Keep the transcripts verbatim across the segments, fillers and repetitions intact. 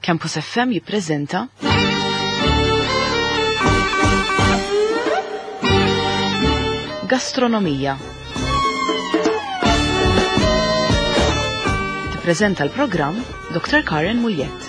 Campus F M jippreżenta Gastronomija. Tippreżenta l-programm doktor Karen Muljet.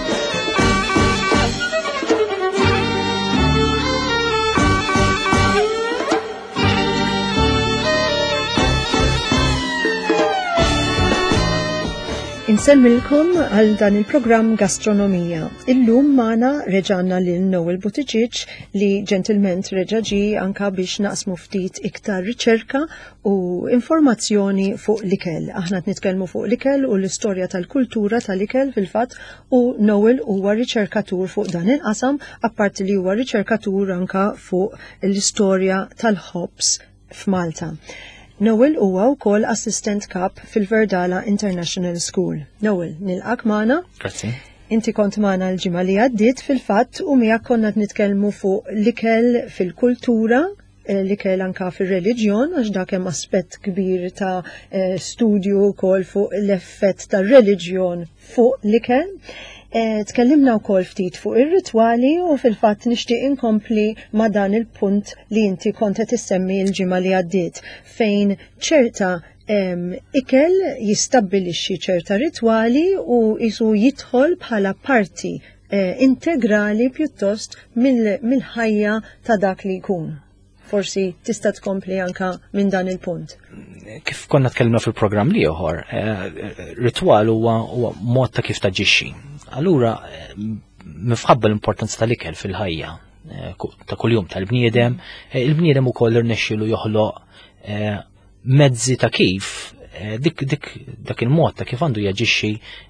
Insemmilkom għal dan il-programm Gastronomija. Illum mana reġanna lil Noel Buttigieg li ġentilment reġaġi anka biex naqsmu ftit iktar riċerka u informazzjoni fuq l-ikel. Aħna nitkellmu fuq l-ikel u l-istorja tal-kultura tal-ikel fil-fatt u Noel huwa riċerkatur fuq dan il-qasam, apparti li huwa riċerkatur anka fuq l-istorja tal-ħobs f'Malta. Noel huwa wkoll assistant kap fil-Verdala International School. Noel, nilqak magħna. Grazzi. Inti kont magħna l-ġimgħa li għaddiet fil-fatt u miegħek konna nitkellmu fuq l-ikel fil-kultura, l-ikel anka fil-reliġjon, għax dak hemm aspett kbir ta' studju wkoll fuq l-effett tar-reliġjon fuq l-ikel. Tkellimna wkoll ftit fuq ir-ritwali u fil-fatt nixtieq inkompli ma' dan il-punt li inti kont qed issemmi l-ġimgħa li għaddiet fejn ċerta ikel jistabbilixxi ċerta ritwali u isu jidħol bħala parti integrali pjuttost mill-ħajja ta' dak li jkun. Forsi tista' tkompli anka minn dan il-punt. Kif konna tkellimna fil-programm li ieħor, ritwal huwa mod ta' kif taġixxi. Allura mifħabba l-importanza tal-ikel fil-ħajja ta' kuljum tal-bniedem, il-bniedem ukoll irnexxielu joħloq mezzi ta' kif dik dik dak il-mod ta' kif għandu jaġixxi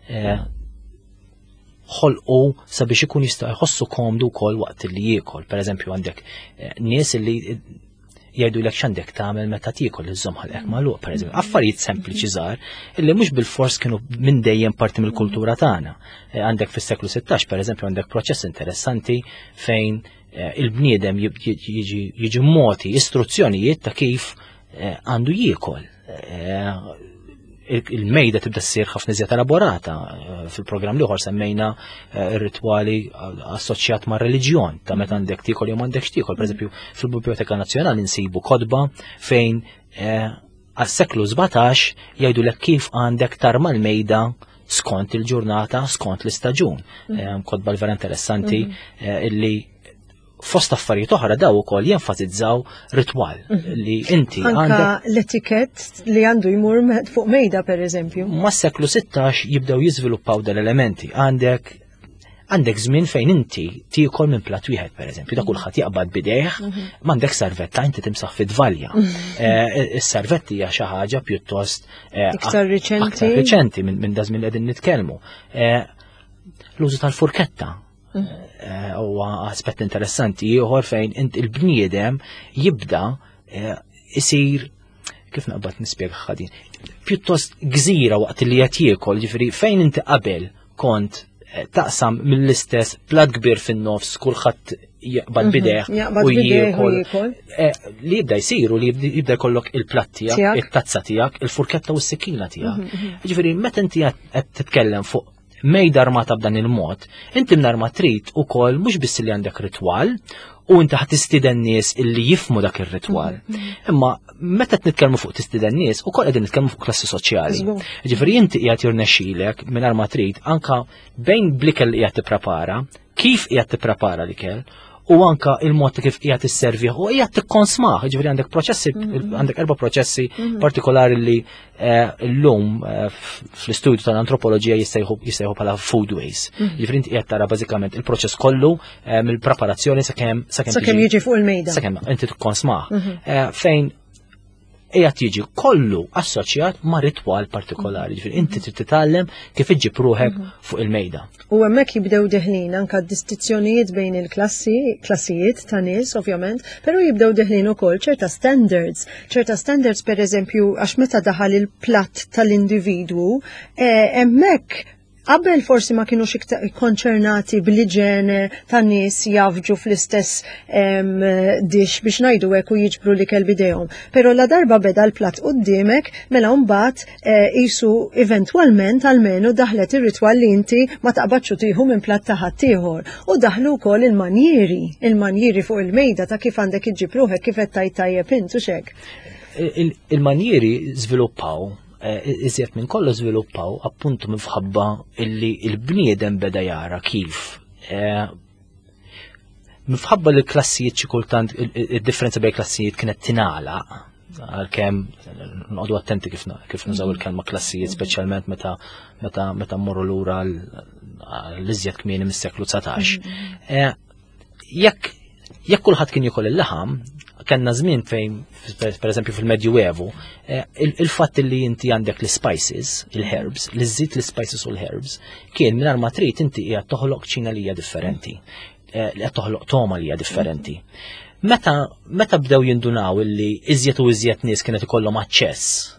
ħolqu sabiex ikun jista' jħossu komdu wkoll waqt li jiekol. Pereżempju għandek nies li jgħidu lek x'għandek tagħmel meta tiekol iżomm ħalqek magħluq, pereżempju. Affarijiet sempliċi żgħar illi mhux bil-fors kienu minn dejjem parti mill-kultura tagħna. Għandek fis-seklu sittax pereżempju għandek proċess interessanti fejn il-bniedem jiġi moti istruzzjonijiet ta' kif għandu jiekol. Il-mejda tibda ssir ħafna iżjed elaborata. Fil-programm li ieħor semmejna r-ritwali assoċjat ma' reliġjon ta' meta għandek tiekol jew m'għandekx tiekol. Pereżempju fil-Biblioteka Nazzjonali nsibu kodba fejn għas-seklu sebgħatax jgħidulek kif għandek tarma l-mejda skont il-ġurnata, skont l-istaġun. Kodba l-vera interessanti illi fost affarijiet oħra daw ukoll jenfasizzaw ritwal li inti għandek. Anka l-etikett li għandu jmur fuq mejda pereżempju. Mas-seklu sittax jibdew jiżviluppaw dal-elementi. Għandek għandek żmien fejn inti tiekol minn platt wieħed pereżempju, da kulħadd jaqbad bidejh, m'għandek servetta inti timsaħ fid-dvalja. Is-servetti hija xi ħaġa pjuttost iktar riċenti. Aktar riċenti minn da żmien qegħdin nitkellmu. L-użu tal-furketta huwa aspett interessanti ieħor fejn il-bniedem jibda isir kif naqbad nispjega ħadin. Pjuttost gżira waqt li qed jiekol, ġifieri fejn inti qabel kont taqsam mill-istess plat kbir fin-nofs kulħadd jaqbad bideħ u jiekol. Li jibda jsiru li jibda jkollok il-platt tiegħek, it-tazza tiegħek, il-furketta u s-sikkina tiegħek. Ġifieri meta inti qed titkellem fuq mejda armata b'dan il-mod, inti mnarma trid ukoll mhux biss li għandek ritwal u inti ħad tistiden nies illi jifmu dak ir-ritwal. Imma meta qed nitkellmu fuq tistiden nies ukoll qegħdin nitkellmu fuq klassi soċjali. Ġifieri inti qiegħed jirnexxielek mingħajr ma trid anka bejn bl-ikel li qiegħed tipprepara, kif qiegħed tipprepara l-ikel u anka il-mod kif qiegħed isservih u qiegħed tikkonsmah. Ġifieri għandek proċessi għandek erba' proċessi partikolari li llum fl-istudju tal-antropoloġija jissejħu bħala foodways. Ġifieri inti qiegħed tara bażikament il-proċess kollu mill-preparazzjoni sakemm sakemm jiġi fuq il-mejda. Sakemm inti tikkonsmah. Fejn qiegħed jiġi kollu assoċjat ma' ritwal partikolari. Ġifieri inti trid titgħallem kif iġġib ruħek fuq il-mejda. U hemmhekk jibdew deħlin anke distinzjonijiet bejn il-klassi, klassijiet ta' nies ovvjament, però jibdew deħlin ukoll ċerta standards, ċerta standards pereżempju għax meta daħal il-platt tal-individwu, hemmhekk Qabel forsi ma kienux iktar konċernati bil-iġene tan nies jafġu fl-istess dix biex ngħidu hekk u jiġbru l-ikel bidejhom. Però la darba beda l-platt quddiemek mela mbagħad qisu eventwalment almenu daħlet ir-ritwal li inti ma taqbadx tieħu minn platt ta' ħadd ieħor. U daħlu wkoll il-manjieri, il-manjieri fuq il-mejda ta' kif għandek iġġib ruħek kif qed tajt tajjeb int u x'hekk. Il-manjieri żviluppaw iżjed minn kollu żviluppaw appuntu minħabba illi il-bniedem beda jara kif minħabba li klassijiet xi kultant id-differenza bejn klassijiet kienet tingħalaq għalkemm nqogħdu attenti kif kif nużaw il-kelma klassijiet speċjalment meta meta meta mmorru lura l-iżjed kmieni mis-seklu tsatax. Jekk jekk kulħadd kien jieħol il-laħam, kellna żmien fejn pereżempju fil-Medju Evu, il-fatt li inti għandek l-spices, il-herbs, li żżid l-spices u l-herbs, kien mingħajr ma trid inti qiegħed toħloq ċina li hija differenti, li qed toħloq toma li hija differenti. Meta meta bdew jindunaw illi iżjed u iżjed nies kienet ikollhom aċċess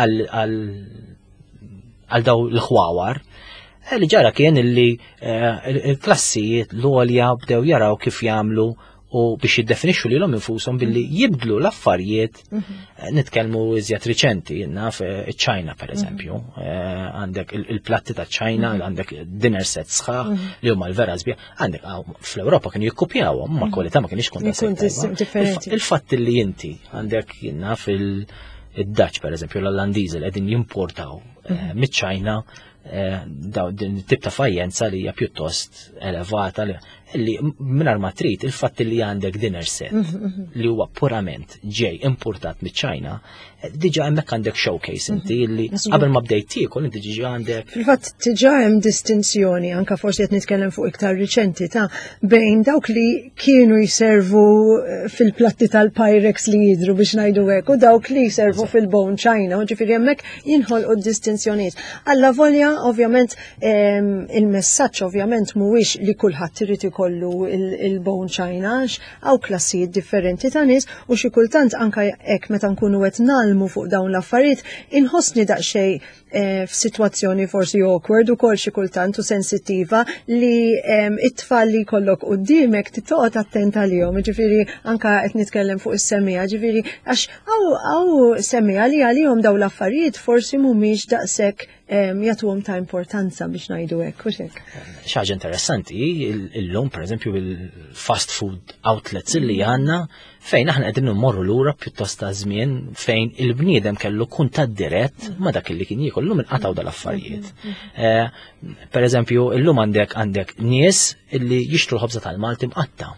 għal daw l-ħwawar, li ġara kien illi il-klassijiet l-għolja bdew jaraw kif jagħmlu u biex jiddefinixxu lilhom infushom billi jibdlu l-affarijiet nitkellmu iżjed riċenti, naf iċ-Ċina pereżempju, għandek il-platti ta' ċina, għandek dinner sets sħaħ li huma l-vera sbieħ, għandek fl-Ewropa kienu jikkupjawhom, ma l-kwalità ma kienx tkun daqshekk. Il-fatt li inti għandek naf il-Dutch pereżempju l-Ollandiżi li qegħdin jimportaw miċ-Ċina daw din tip ta' fajjenza li hija pjuttost elevata li mingħajr ma trid il-fatt li għandek dinner set li huwa purament ġej importat miċ-Ċina, diġà hemmhekk għandek showcase inti li qabel ma bdejt tiekol inti diġà għandek. Fil-fatt diġà hemm distinzjoni anke forsi qed nitkellem fuq iktar riċenti ta' bejn dawk li kienu jservu fil-platti tal-Pyrex li jidhru biex ngħidu hekk u dawk li jservu fil-bone China, u ġifieri hemmhekk jinħolqu d-distinzjonijiet. Alla volja ovvjament il-messaġġ ovvjament mhuwiex li kulħadd irid ikollu il-bone China għaw klassijiet differenti ta' nies u xi kultant anke hekk meta nkunu qed nagħlmu fuq dawn l-affarijiet inħossni daqsxejn f'sitwazzjoni forsi awkward ukoll xi kultant u sensittiva li it-tfal li jkollok quddiemek tittoqgħod attent għalihom, ġifieri anke qed nitkellem fuq is-semmija, ġifieri għax hawn semmija li għalihom dawn l-affarijiet forsi mhumiex daqshekk jagħtuhom ta' importanza biex ngħidu hekk u hekk. Xi ħaġa interessanti illum pereżempju bil-fast food outlets li għandna fejn aħna qegħdin immorru lura pjuttost ta' żmien fejn il-bniedem kellu kuntatt dirett ma' dak li kien jiekol illum inqataw dal-affarijiet. Pereżempju illum għandek għandek nies illi jixtru l-ħobża tal-Malti mqatta.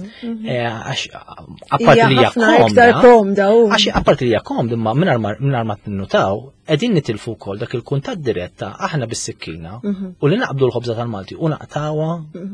Apparti li hija komda, għax apparti li hija komda imma mingħajr ma tinnutaw qegħdin nitilfu wkoll dak il-kuntatt diretta aħna bis-sikkina u li naqbdu l-ħobża tal-Malti u naqtawha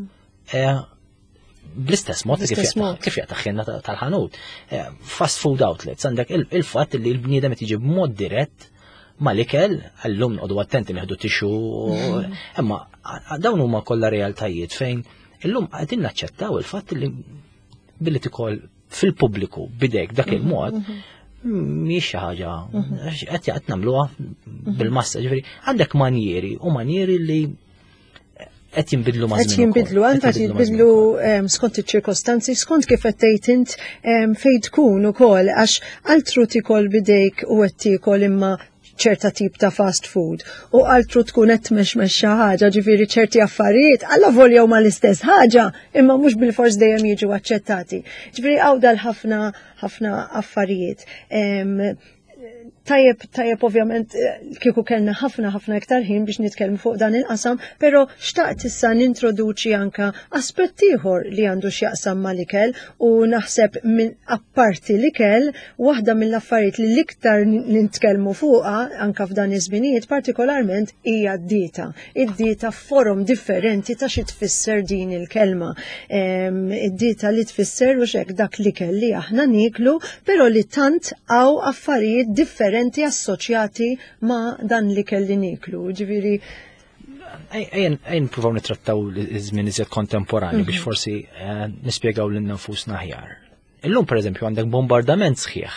bl-istess mod kif jaqtaħħinna tal-ħanut. Fast food outlets għandek il-fatt li l-bniedem qed jiġi b'mod dirett mal-ikel għallum noqogħdu attenti neħdu tixu, imma dawn huma kollha realtajiet fejn illum qegħdin naċċettaw il-fatt li billi tikol fil-pubbliku bidek dak il-mod mhix xi ħaġa qed qed nagħmluha bil-massa, ġifieri għandek manjieri u manjieri li qed jinbidlu ma' żmien. Qed jinbidlu għandha jinbidlu skont iċ-ċirkostanzi, skont kif qed tgħid int fejn tkun ukoll għax altru tikol bidejk u qed tiekol imma ċerta tip ta' fast food u altru tkun qed tmexmex xi ħaġa, ġifieri ċerti affarijiet alla volja huma l-istess ħaġa imma mhux bil-fors dejjem jiġu aċċettati. Ġifieri hawn ħafna ħafna affarijiet. Tajjeb, tajjeb ovvjament kieku kellna ħafna ħafna iktar ħin biex nitkellmu fuq dan il-qasam, però xtaqt issa nintroduċi anka aspett ieħor li għandu x'jaqsam mal-ikel u naħseb minn apparti l-ikel waħda mill-affarijiet li l-iktar nitkellmu fuqha anka f'dan iż-żminijiet partikolarment hija d-dieta. Id-dieta forum differenti ta' xi tfisser din il-kelma. Id-dieta li tfisser u xek dak l-ikel li aħna niklu, però li tant hawn affarijiet differenti differenti assoċjati ma' dan li kelli niklu, ġiviri. Ejn provaw nitrattaw iż-żmien iżjed kontemporani biex forsi nispjegaw lil nfusna aħjar. Illum pereżempju għandek bombardament sħiħ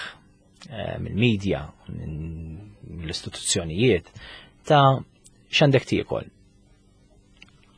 mill-medja, mill-istituzzjonijiet ta' x'għandek tiekol.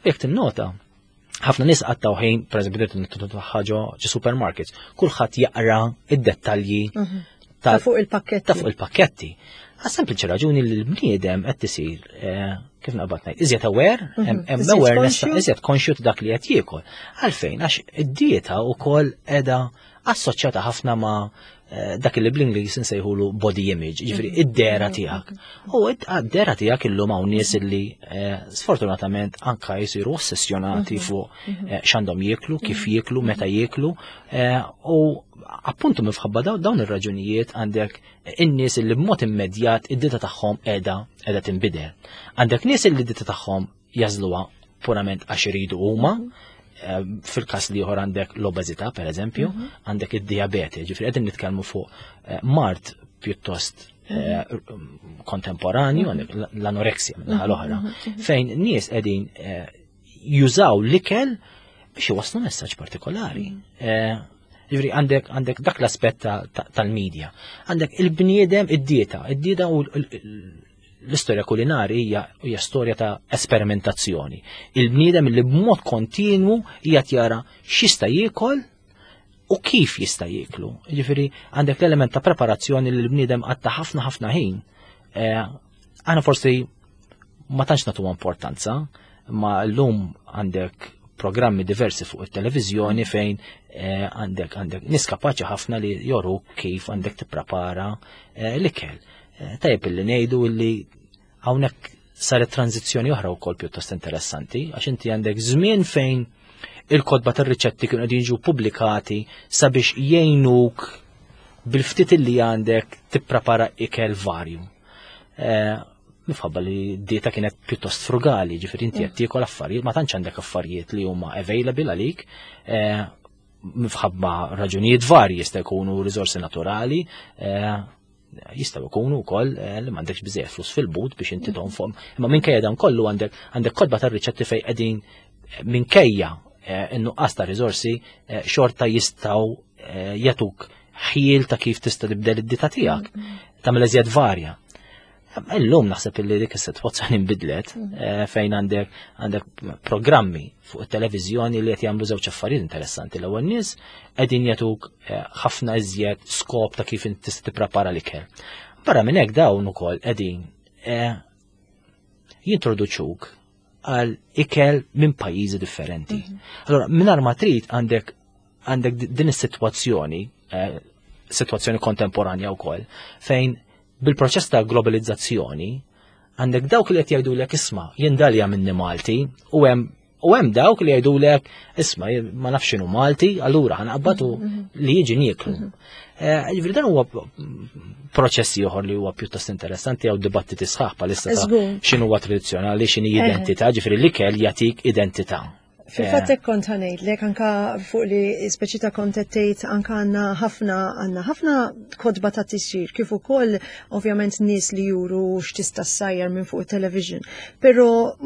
jekk tinnota, ħafna nies qattaw ħin, pereżempju qed nittu ħaġa ġi supermarkets, kulħadd jaqra id-dettalji ta' fuq il-pakketti. Ta' fuq il-pakketti. Għas sempliċi raġuni li l-bniedem qed tisir kif naqbad ngħid, iżjed aware, hemm awareness iżjed conscious dak li qed jiekol. Għalfejn għax id-dieta wkoll qiegħda assoċjata ħafna ma' dak li bl-Ingliż insejħulu body image, ġifri id-dera tiegħek. U id-dera tiegħek illum hawn nies li sfortunatament anka jsiru ossessjonati fuq x'għandhom jieklu, kif jieklu, meta jieklu, u appuntu mifħabba dawn ir-raġunijiet għandek in-nies li b'mod immedjat id-dieta tagħhom qiegħda qiegħda tinbidel. Għandek nies li d-dieta tagħhom jażluha purament għax iridu huma, fil-kas li ieħor għandek l-obeżità pereżempju, għandek id-diabete, ġifri qegħdin nitkellmu fuq mart pjuttost kontemporanju, għandek l-anoreksja minnaħa l-oħra, fejn nies qegħdin jużaw l-ikel biex iwasslu messaġġ partikolari. Ġifri għandek għandek dak l-aspett tal-medja. Għandek il-bniedem id-dieta, id-dieta u l-istorja kulinari hija storja ta' esperimentazzjoni. Il-bniedem li b'mod kontinwu hija jara x'jista' jiekol u kif jista' jieklu. Jiġifieri għandek l-element ta' preparazzjoni li l-bniedem għatta ħafna ħafna ħin. Għana forsi ma tantx nagħtu importanza, ma llum għandek programmi diversi fuq it-televiżjoni fejn għandek għandek nies kapaċi ħafna li joru kif għandek tipprepara l-ikel. Tajjeb illi ngħidu illi hawnhekk saret tranzizzjoni oħra wkoll pjuttost interessanti, għax inti għandek żmien fejn il-kodba tar-riċetti kienu qegħdin jiġu pubblikati sabiex jgħinuk bil-ftit illi għandek tipprepara ikel varju. Mifħabba li d-dieta kienet pjuttost frugali, ġifieri inti qed tiekol affarijiet, ma tantx għandek affarijiet li huma available għalik, mifħabba raġunijiet varji jista' jkunu riżorsi naturali, jistaw ikunu wkoll li m'għandekx biżejjed flus fil-but biex inti tonfhom. Imma minkejja dan kollu għandek għandek kodba tar-riċetti fejn qegħdin minkejja in-nuqqas ta' riżorsi xorta jistgħu jagħtuk ħiel ta' kif tista' tibdel id-dieta tiegħek, tagħmel eżjed varja. Illum naħseb illi dik is-sitwazzjoni nbidlet fejn għandek għandek programmi fuq it-televiżjoni li qed jagħmlu żewġ affarijiet interessanti. L-ewwel nies qegħdin jagħtuk ħafna iżjed skop ta' kif inti tista' tipprepara l-ikel. Barra minn hekk dawn ukoll qegħdin jintroduċuk għal ikel minn pajjiżi differenti. Allura mingħajr ma trid għandek għandek din is-sitwazzjoni, sitwazzjoni kontemporanja wkoll, fejn bil-proċess ta' globalizzazzjoni għandek dawk li qed jgħidulek isma' jien dalja minni Malti u hemm u hemm dawk li jgħidulek isma' ma nafx x'inhu Malti, allura ħanqabbatu li jiġi nieklu. Ġifieri dan huwa proċessi oħor li huwa pjuttost interessanti jew dibattiti sħaħ bħalissa ta' x'inhu huwa tradizzjonali, x'inhi identità, ġifieri l-ikel jagħtik identità. Fil-fattek kont ħanejt, lek anka fuq li speċi ta' kontettejt anka għanna ħafna għanna ħafna kodba ta' tisir, kif ukoll ovvjament nies li juru x'tista' ssajjar minn fuq television. Però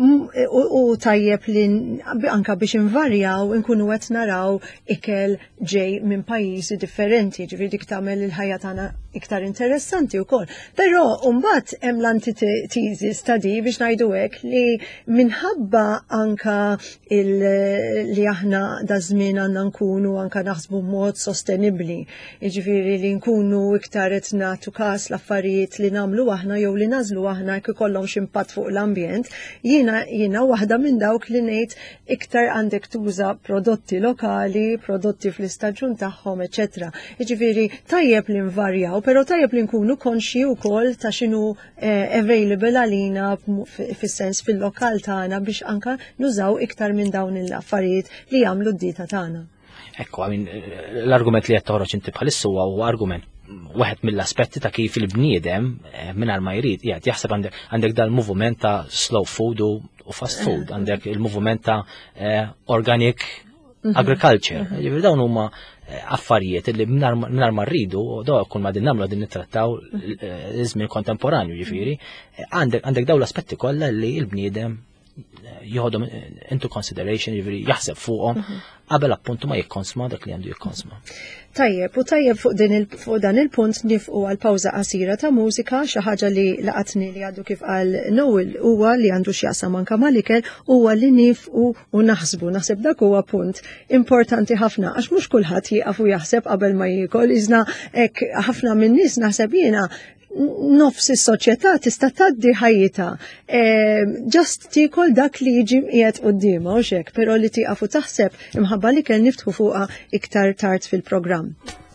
u tajjeb li anka biex invarjaw inkunu qed naraw ikel ġej minn pajjiżi differenti, ġifieri dik tagħmel il-ħajja tagħna iktar interessanti wkoll. Però mbagħad hemm l-antitesis ta' di biex ngħidu hekk li minħabba anka il li aħna da żmien għandna nkunu anka naħsbu mod sostenibbli. Jiġifieri li nkunu iktar qed nagħtu każ l-affarijiet li nagħmlu aħna jew li nażlu aħna jekk ikollhom x'impatt fuq l-ambjent. Jiena jiena waħda minn dawk li ngħid iktar għandek tuża prodotti lokali, prodotti fl-istaġun tagħhom, eċetera. Jiġifieri tajjeb li nvarjaw, però tajjeb li nkunu konxji wkoll ta' x'inhu available għalina fis-sens fil-lokal tagħna biex anka nużaw iktar minn dawn l-affarijiet li jagħmlu d-dieta tagħna. Ekku, l-argument li qed toħroġ inti bħalissa huwa argument waħed mill-aspetti ta' kif il-bniedem mingħajr ma jrid qiegħed jaħseb għandek dal-moviment ta' slow food u fast food, għandek il-moviment ta' organic agriculture. Ġifieri dawn huma affarijiet li mingħajr ma rridu u daw kun ma din nagħmlu din nittrattaw iż-żmien kontemporanju ġifieri, għandek dawn l-aspetti kollha li l-bniedem joħodhom into consideration, jiġifieri jaħseb fuqhom qabel appuntu ma jikkonsma dak li għandu jikkonsma. Tajjeb, u tajjeb fuq din il fuq dan il-punt nifqu għal pawża qasira ta' mużika, xi ħaġa li laqatni li għadu kif qal Noel huwa li għandu x'jaqsam anke mal-ikel huwa li nifqu u naħsbu. Naħseb dak huwa punt importanti ħafna għax mhux kulħadd jieqaf u jaħseb qabel ma jiekol, iżna hekk ħafna min-nies naħseb jiena nofs is-soċjetà tista' tgħaddi ħajjitha. Just tiekol dak li jiġi qiegħed qudiemha u x'hekk, però li tieqaf u taħseb imħabba li kell niftħu fuqha iktar tard fil-programm.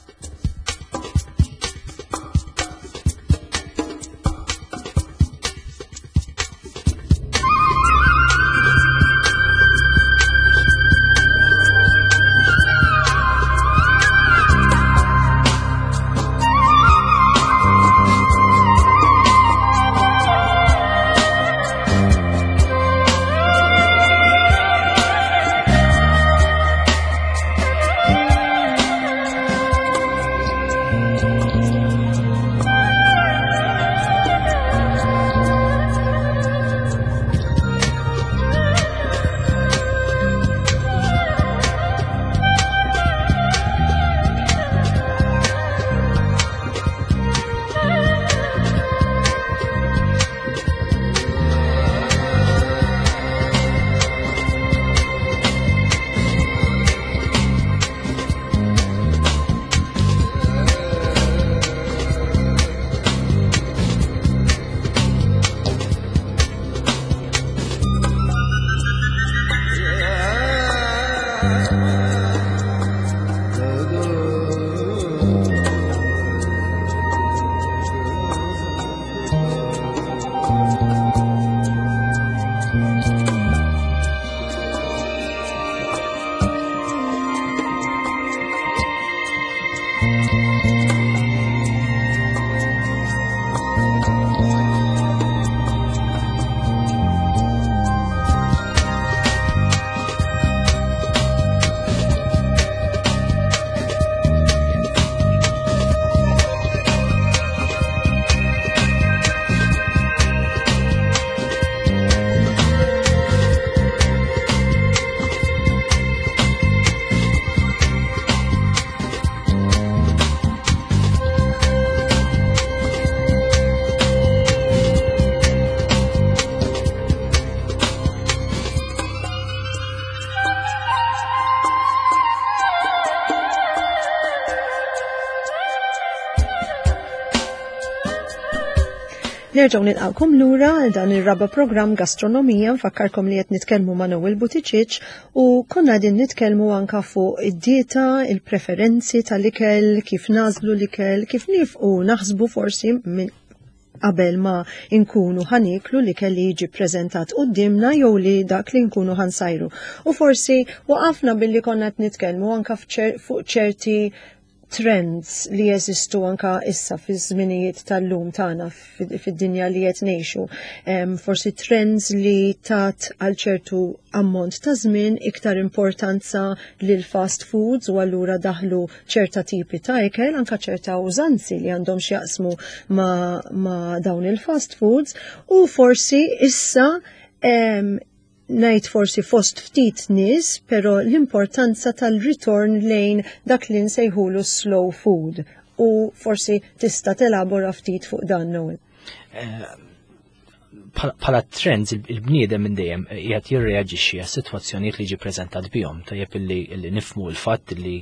Nerġgħu nilqawkom lura għal dan ir-raba' programm Gastronomija, nfakkarkom li qed nitkellmu ma' Noel Buttigieg u konna din nitkellmu anke fuq id-dieta, il-preferenzi tal-ikel, kif nażlu l-ikel, kif nifqu naħsbu forsi minn qabel ma nkunu ħaniklu li kelli jiġi preżentat qudiemna jew li dak li nkunu ħansajru. U forsi waqafna billi konna qed nitkellmu anke fuq ċerti trends li jeżistu anka issa fi żminijiet tal-lum tagħna fid-dinja li qed ngħixu. Forsi trends li tat għal ċertu ammont ta' żmien iktar importanza lil fast foods u allura daħlu ċerta tipi ta' ikel, anka ċerta użanzi li għandhom x'jaqsmu ma', ma dawn il-fast foods u forsi issa em, najt forsi fost ftit nies, pero l-importanza tal-ritorn lejn dak li nsejħulu slow food u forsi tista' telabora ftit fuq dan Noel. Bħala trends il-bniedem minn dejjem qiegħed jirreaġixxi għas sitwazzjonijiet li ġi preżentat bihom, tajjeb illi nifhmu l-fatt li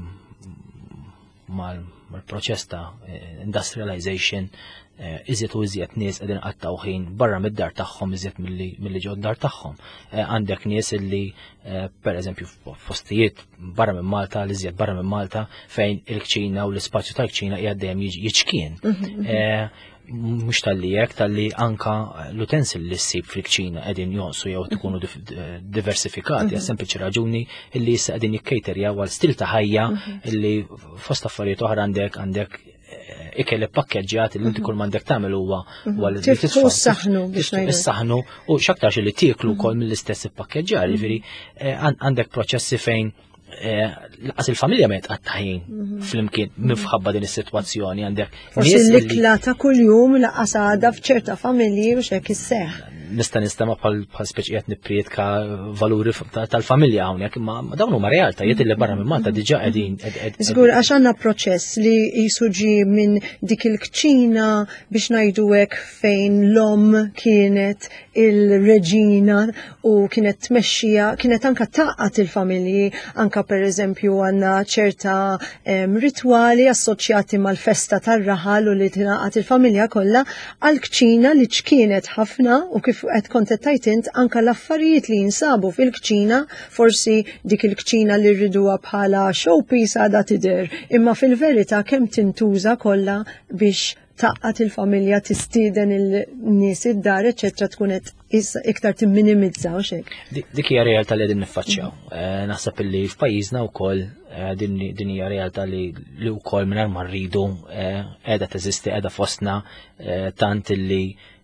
mal-proċess ta' industrialization iżjed u iżjed nies qegħdin qattaw ħin barra mid-dar tagħhom iżjed milli ġew d-dar tagħhom. Għandek nies illi pereżempju f'postijiet barra minn Malta li iżjed barra minn Malta fejn il-kċina u l-ispazju tal-kċina qiegħed dejjem jiċkien. Mhux tal-li hekk tal-li anka l-utensil li ssib fil-kċina qegħdin jonqsu jew tkunu diversifikati għal sempliċi raġuni illi issa qegħdin jikkejterjaw għal stil ta' ħajja illi fost affarijiet oħra għandek għandek ikel pakkeġġjat li inti kull m'għandek tagħmel huwa li tifħu s-saħnu biex ngħidu. Is-saħnu u x'aktarx li tieklu wkoll mill-istess ippakkeġġjar, jiġifieri għandek proċessi fejn laqas il-familja ma jitqattaħin flimkien minħabba din is-sitwazzjoni għandek. Forsi l-ikla ta' kuljum laqas għadha f'ċerta familji u x'hekk isseħħ. nista' nistema' bħal speċi qed nipprietka valuri tal-familja hawnhekk, imma dawn huma realtajiet li barra minn Malta diġà qegħdin. Żgur għax għandna proċess li jisuġi minn dik il-kċina biex ngħidu hekk fejn l-om kienet il-reġina u kienet tmexxija, kienet anka taqqat il-familji, anka pereżempju għandna ċerta ritwali assoċjati mal-festa tar-raħal u li tingħaqad il-familja kollha għal kċina li ċkienet ħafna u kif qed kont tajt int anke l-affarijiet li jinsabu fil-kċina, forsi dik il-kċina li rriduha bħala showpiece għadha tidher, imma fil-verità kemm tintuża kollha biex taqqat il-familja tistieden il-nies id-dar, eċetera, tkun qed iktar timminimizza u xek. Dik hija realtà li qegħdin niffaċċjaw. Naħseb illi f'pajjiżna wkoll din hija realtà li wkoll mingħajr ma rridu qiegħda teżisti, qiegħda fostna tant illi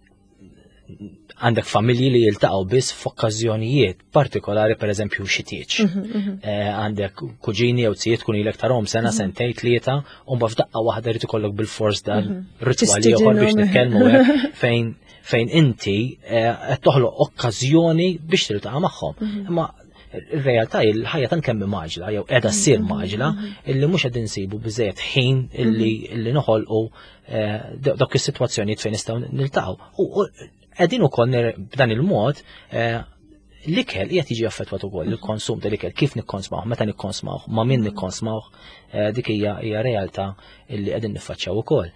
għandek familji li jiltaqgħu biss f'okkażjonijiet partikolari, pereżempju xi tieġ. Għandek kuġini jew tzijiet tkun ilek tarhom sena sentejn tlieta u mbagħad f'daqqa waħda rid ikollok bil-fors dan ritwali ieħor biex nitkellmu hekk fejn fejn inti qed toħloq okkażjoni biex tiltaqa' magħhom. Imma ir-realtà il-ħajja tant kemm maġla jew qiegħda ssir maġla illi mhux qed insibu biżejjed ħin illi noħolqu dawk is-sitwazzjonijiet fejn nistgħu niltaqgħu. Qegħdin ukoll b'dan il-mod l-ikel qiegħed jiġi affettwat ukoll il-konsum tal-ikel, kif nikkonsmawh, meta nikkonsmawh, ma' min nikkonsmawh, dik hija hija realtà illi qegħdin niffaċċjaw ukoll.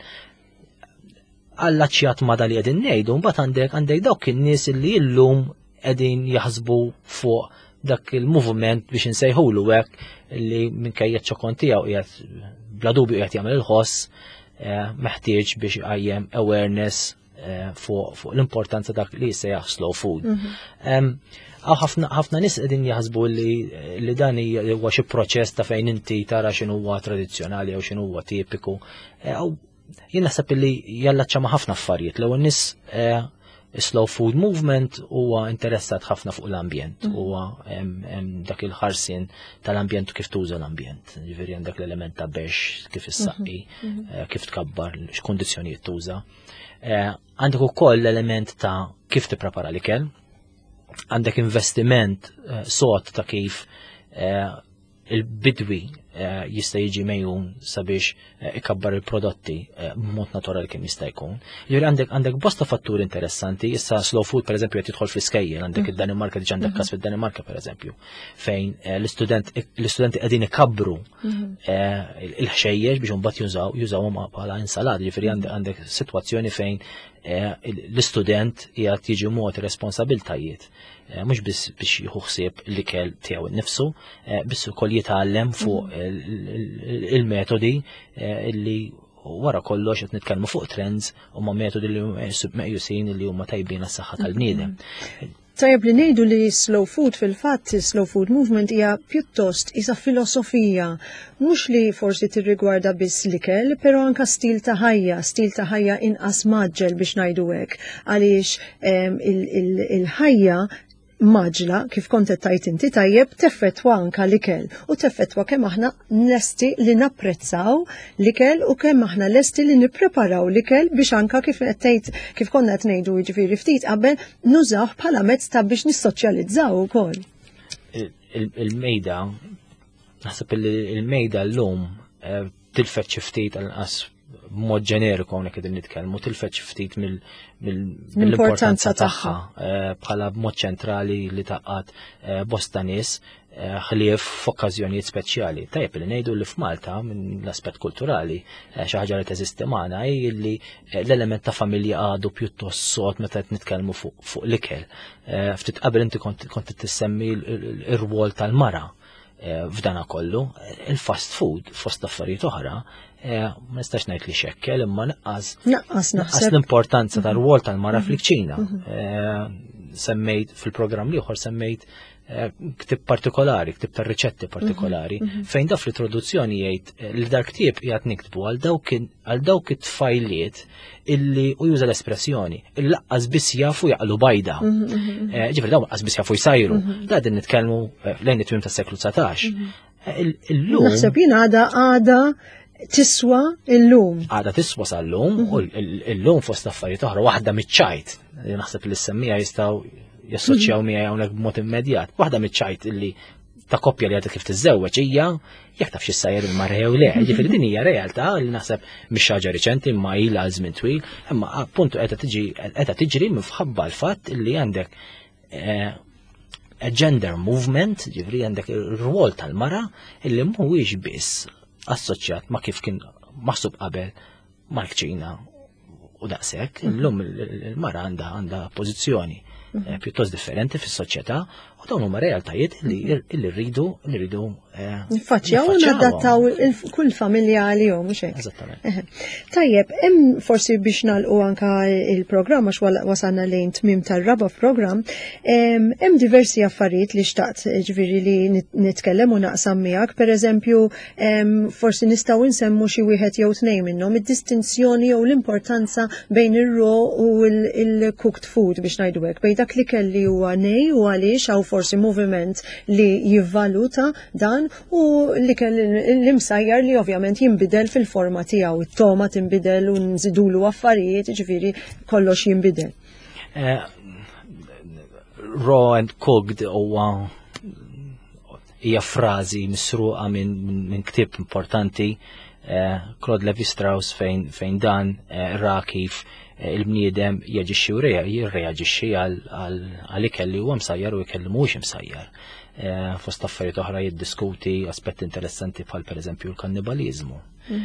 Allaċċjat ma' dan li qegħdin ngħidu, mbagħad għandek għandek dawk in-nies illi llum qegħdin jaħsbu fuq dak il-movement biex insejħulu hekk li minkejja ċokon tiegħu qiegħed bla dubju qiegħed jagħmel il-ħoss meħtieġ biex iqajjem awareness fuq l-importanza dak li jsejjaħ slow food. Għaw ħafna nies qegħdin jaħsbu li dan huwa xi proċess ta' fejn inti tara x'inhu huwa tradizzjonali jew x'inhu huwa tipiku. Jien naħseb li jallaċċa ma' ħafna affarijiet. L-ewwel nies slow food movement huwa interessat ħafna fuq l-ambjent, huwa dak il-ħarsien tal-ambjent u kif tuża l-ambjent. Ġifieri għandek l-element ta' bex, kif issaqqi, kif tkabbar, x'kundizzjonijiet tuża. Għandek ukoll l-element ta' kif tipprepara l-ikel, għandek investiment sod ta' kif il-bidwi jista' jiġi mejjun sabiex ikabbar il-prodotti b'mod naturali kemm jista' jkun. Jiġri għandek għandek bosta fatturi interessanti, issa slow food pereżempju qed jidħol fl-iskejjel, għandek id-Danimarka diġà għandek każ fid-Danimarka pereżempju, fejn l-istudenti qegħdin ikabbru il-ħxejjex biex imbagħad jużaw jużawhom bħala insalati, jiġifieri għandek sitwazzjoni fejn l-istudent qiegħed jiġi mod responsabiltajiet mhux biss biex jieħu ħsieb l-ikel tiegħu innifsu, biss ukoll jitgħallem fuq il-metodi li wara kollox qed nitkellmu fuq trends huma metodi li meqjusin li huma tajbin għas-saħħa tal-bniedem. Tajjeb li ngħidu li slow food fil-fatt slow food movement hija pjuttost isa filosofija, mhux li forsi tirrigwarda biss l-ikel, però anke stil ta' ħajja, stil ta' ħajja inqas maġġel biex ngħidu hekk, għaliex il-ħajja maġla, kif kont qed tajt inti tajjeb, teffettwa anke l-ikel u teffettwa kemm aħna lesti li napprezzaw l-ikel u kemm aħna lesti li nippreparaw l-ikel biex anke kif qed tgħid kif konna qed ngħidu jiġifieri ftit qabel nużawh bħala mezz ta' biex nissoċjalizzaw ukoll. Il-mejda, naħseb il-mejda llum tilfet xi ftit għal mod ġeneriku hawnhekk qegħdin nitkellmu tilfet xi ftit mill-importanza tagħha bħala b'mod ċentrali li taqqat bosta nies ħlief f'okkażjonijiet speċjali. Tajjeb li ngħidu li f'Malta minn l-aspett kulturali xi ħaġa li teżisti magħna hi li l-element ta' familja għadu pjuttost sod meta qed nitkellmu fuq l-ikel. Ftit qabel inti kont tissemmi r-rwol tal-mara f'dana kollu, il-fast food fost affarijiet oħra ma nistax ngħid li xekkel imma naqqas naqqas l-importanza tar-rwol tal-mara fl-kċina. Semmejt fil-programm ieħor semmejt ktib partikolari, ktib tar riċetti partikolari, fejn da fl-introduzzjoni jgħid li dak ktieb qiegħed niktbu għal dawk it-tfajliet illi u juża l-espressjoni il-laqqas biss jafu jaqlu bajda. Ġifieri dawn laqqas biss jafu jsajru. Da qegħdin nitkellmu lejn it-tmiem tas-seklu tsatax. Naħseb jien għada għada tiswa illum. Għada tiswa sal-lum u l-lum fost affarijiet oħra waħda miċ-ċajt. Naħseb li s-semmija jistgħu jassoċjaw miegħi hawnhekk b'mod immedjat. Waħda miċ-ċajt illi ta' koppja li għadha kif tiżżewweġ hija jekk taf x'issajjer il-marra jew le. Ġifieri din hija realtà li naħseb mhix ħaġa riċenti imma ilha għal żmien twil, imma appuntu qed tiġi qed tiġri minħabba l-fatt illi għandek gender movement, ġifieri għandek ir-rwol tal-mara illi mhuwiex biss assoċjat ma' kif kien maħsub qabel mal-kċina u daqshekk, illum il-mara għandha għandha pożizzjoni pjuttost differenti fis-soċjetà u dawn huma realtajiet li rridu li rridu Faċċjaw u nadattaw kull familja għalihom mhux hekk. Eżattament. Tajjeb, hemm forsi biex nagħlqu anke il-programm għax wasalna lejn tmiem tar-raba' programm, hemm diversi affarijiet li xtaqt ġifieri li nitkellem u naqsam miegħek, pereżempju forsi nistgħu nsemmu xi wieħed jew tnejn minnhom id-distinzjoni jew l-importanza bejn ir-raw u l-cooked food biex ngħidu hekk, bejn dak li kelli huwa nej u għaliex hawn forsi moviment li jivvaluta dan u li kell l-imsajjar li ovvjament jinbidel fil-forma tiegħu, it-toma tinbidel u nżidulu affarijiet, ġifieri kollox jinbidel. Raw and cooked huwa hija frażi misruqa minn ktieb importanti, Claude Lévi-Strauss fejn dan ra kif il-bniedem jaġixxi u jirreaġixxi għal ikel li huwa msajjar u ikel li mhuwiex imsajjar. Fost affarijiet oħra jiddiskuti aspetti interessanti bħal pereżempju l-kannibaliżmu.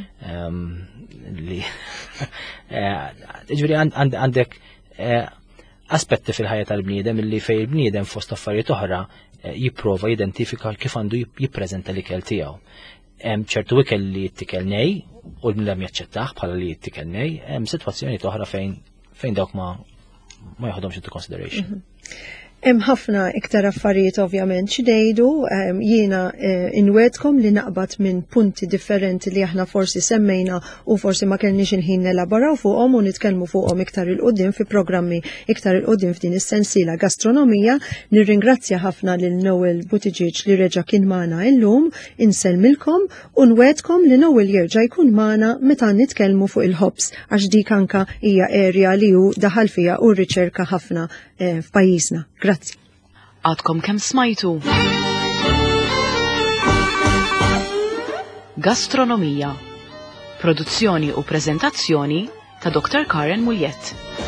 Li ġifieri għandek aspetti fil-ħajja tal-bniedem illi fejn il-bniedem fost affarijiet oħra jipprova jidentifika kif għandu jippreżenta l-ikel tiegħu. Hemm ċertu ikel li jittikel nej u l-bniedem jaċċettaħ bħala li jittikel nej, hemm sitwazzjonijiet oħra fejn fejn dawk ma ma jaħodhomx into consideration. Hemm ħafna iktar affarijiet ovvjament x'ngħidu, jiena inwedkom li naqbad minn punti differenti li aħna forsi semmejna u forsi ma kellniex il-ħin nelaboraw fuqhom u nitkellmu fuqhom iktar il-qudiem fi programmi iktar il-qudiem f'din is-sensiela gastronomija. Nirringrazzja ħafna lil Noel Buttigieg li reġa' kien magħna llum, insellmilkom u nwedkom li Noel jerġa' jkun magħna meta nitkellmu fuq il-ħobs għax dik anke hija area li hu daħal fiha u rriċerka ħafna f'pajjiżna. Grazzi. Għadkom kemm smajtu. Gastronomija. Produzzjoni u preżentazzjoni ta' doktor Karen Muljet.